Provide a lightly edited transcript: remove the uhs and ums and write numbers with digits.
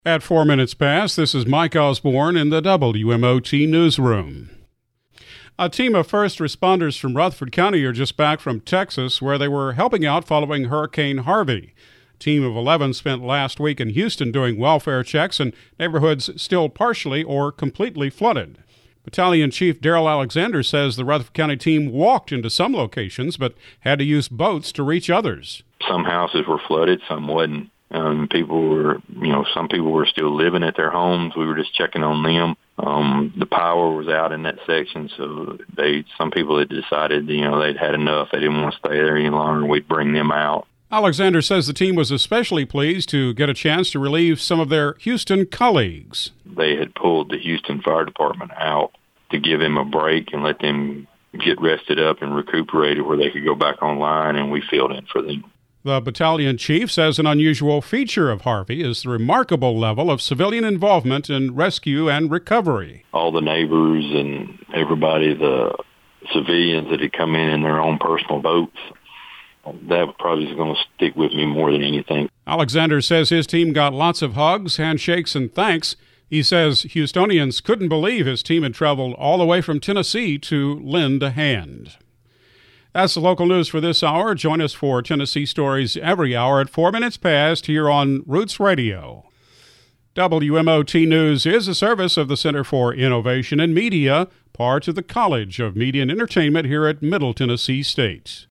At 4 minutes past, this is Mike Osborne in the WMOT newsroom. A team of first responders from Rutherford County are just back from Texas, where they were helping out following Hurricane Harvey. A team of 11 spent last week in Houston doing welfare checks in neighborhoods still partially or completely flooded. Battalion Chief Daryl Alexander says the Rutherford County team walked into some locations but had to use boats to reach others. Some houses were flooded, some wasn't. Some people were still living at their homes. We were just checking on them. The power was out in that section, so some people had decided, they'd had enough. They didn't want to stay there any longer. We'd bring them out. Alexander says the team was especially pleased to get a chance to relieve some of their Houston colleagues. They had pulled the Houston Fire Department out to give them a break and let them get rested up and recuperated where they could go back online, and we filled in for them. The battalion chief says an unusual feature of Harvey is the remarkable level of civilian involvement in rescue and recovery. All the neighbors and everybody, the civilians that had come in their own personal boats, that probably is going to stick with me more than anything. Alexander says his team got lots of hugs, handshakes, and thanks. He says Houstonians couldn't believe his team had traveled all the way from Tennessee to lend a hand. That's the local news for this hour. Join us for Tennessee Stories every hour at 4 minutes past here on Roots Radio. WMOT News is a service of the Center for Innovation in Media, part of the College of Media and Entertainment here at Middle Tennessee State.